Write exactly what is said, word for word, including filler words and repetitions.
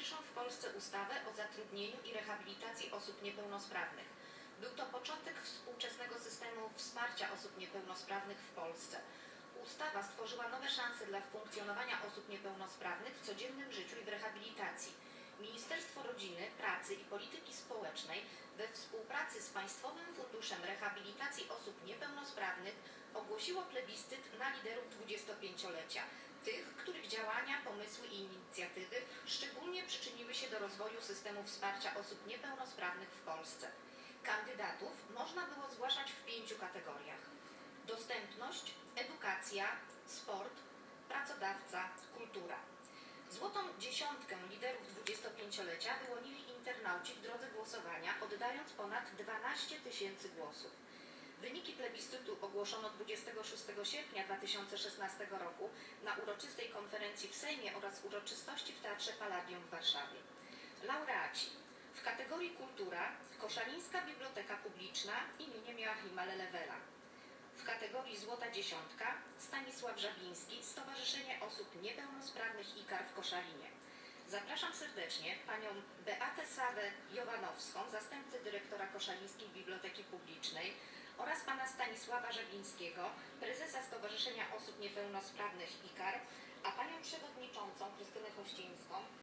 pierwszą w Polsce ustawę o zatrudnieniu i rehabilitacji osób niepełnosprawnych. Był to początek współczesnego systemu wsparcia osób niepełnosprawnych w Polsce. Ustawa stworzyła nowe szanse dla funkcjonowania osób niepełnosprawnych w codziennym życiu i w rehabilitacji. Ministerstwo Rodziny, Pracy i Polityki Społecznej we współpracy z Państwowym Funduszem Rehabilitacji Osób Niepełnosprawnych ogłosiło plebiscyt na liderów dwudziestopięciolecia, tych, których działania, pomysły i inicjatywy szczególnie przyczyniły się do rozwoju systemu wsparcia osób niepełnosprawnych w Polsce. Kandydatów można było zgłaszać w pięciu kategoriach: dostępność, edukacja, sport, pracodawca, kultura. Złotą dziesiątkę liderów dwudziestopięciolecia wyłonili internauci w drodze głosowania, oddając ponad dwanaście tysięcy głosów. Wyniki plebiscytu ogłoszono dwudziestego szóstego sierpnia dwa tysiące szesnastego roku na uroczystej konferencji w Sejmie oraz uroczystości w Teatrze Palladium w Warszawie. Laureaci: w kategorii kultura Koszalińska Biblioteka Publiczna imieniem Joachima Lelewela. W kategorii Złota Dziesiątka Stanisław Żabiński, Stowarzyszenie Osób Niepełnosprawnych I K A R w Koszalinie. Zapraszam serdecznie panią Beatę Sawę Jowanowską, zastępcę dyrektora Koszalińskiej Biblioteki Publicznej, oraz pana Stanisława Żabińskiego, prezesa Stowarzyszenia Osób Niepełnosprawnych I K A R, a panią przewodniczącą Krystynę Kościńską,